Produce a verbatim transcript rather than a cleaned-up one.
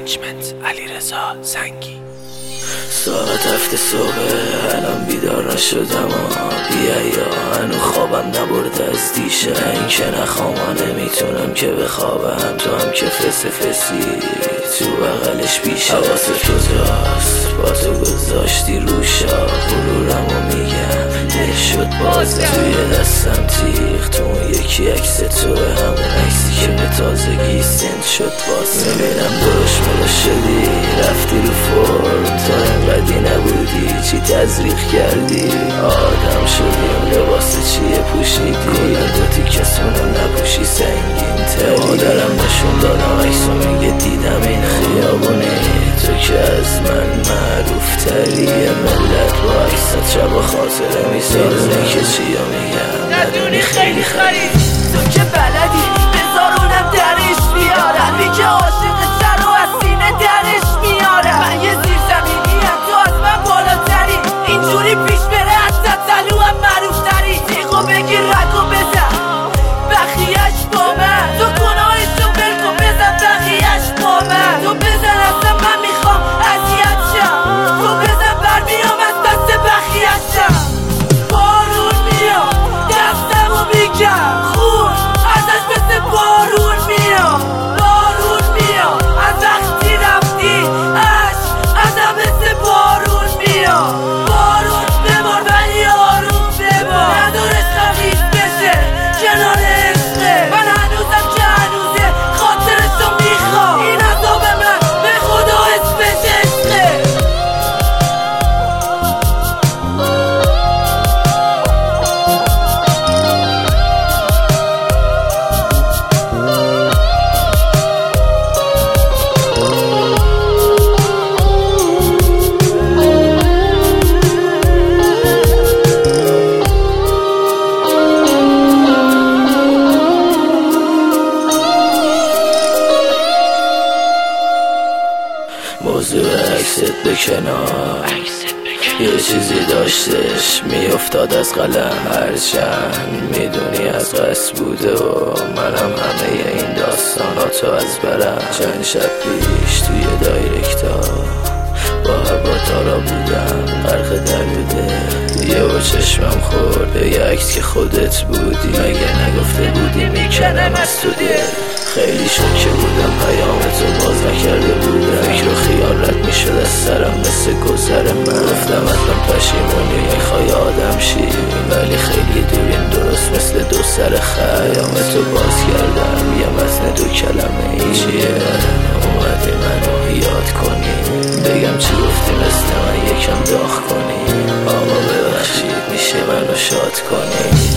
منیجمنت علیرضا زنگی. ساعت هفت صبح الان بیدار نشدم بیا یا هنو خوابم نبرده از دیشه. این که نخوام نمیتونم که بخوابم، تو هم که فس فسی تو بغلش بیشه. حواست کجاست با تو گذاشتی روشا، غرورمو میگم یه شد بازه توی دستم تیغ، تو اون یکی عکس توه، همون عکسی که به تازگی سنت شد واسه. میبینم درش ملا شدی رفتی رو فرم، تا انقدی نبودی چی تزریق کردی، آدم شدیم لباس چیه پوشیدی، کلن دو تیکسونو نپوشی سنگین تری. مادرم نشون دادم عکسو میگه دیدم این خیابونی، تو که از من معروف تری. ملت با عکست شب و خاطره میسازه که چیا میگم ندونی خیلی خرید. تو که بلدی بذارونم درش بیارم، بی که عاشق سر و از سینه درش میارم. من یه زیر زمینی هم تو از من بالاتری، اینجوری پیش بره از تطلو هم معروف تری. تیغو بگیر رگو بزن بخیش با من، تو گناهشو بلکو بزن بخیش با من. تو بزن اصلا من میخوام اذیت شم، تو بزن برمیام از دست بخیش شم. بارون میام دستمو میگم خون ازش مثل بارون میام، بارون میام از وقتی رفتی اش ازم مثل بارون میام. بارون ببار ولی آروم ببار، ندارش خیز بشه کنار عشقه. من هنوزم که هنوزه خاطرشو میخوام، این عذاب من به خدا اسمش عشقه. موضوع عکست به کنار، یه چیزی داشتش میافتاد از قلم، هرچند میدونی از قصد بوده و منم همه این داستاناتو از برم. چند شب پیش توی دایرکتا با هوادارا بودم غرق درده، یه و چشمم خورده یه عکس که خودت بودی، مگه نگفته بودی میکنم از تو دل. خیلی شوکه بودم پیام تو باز نکرده بودم، فکر و خیال رد میشد از سرم مثل گذر من. گفتم حتما پشیمونی میخوای آدم شی، ولی خیلی دوریم درست مثل دو سر خیام. تو باز کردم یه متن دو کلمه ای چیه، اومدی منو یاد کنی بگم چی گفتی مثل من یکم داغ کنی. آقا ببخشید میشه منو شاد کنی.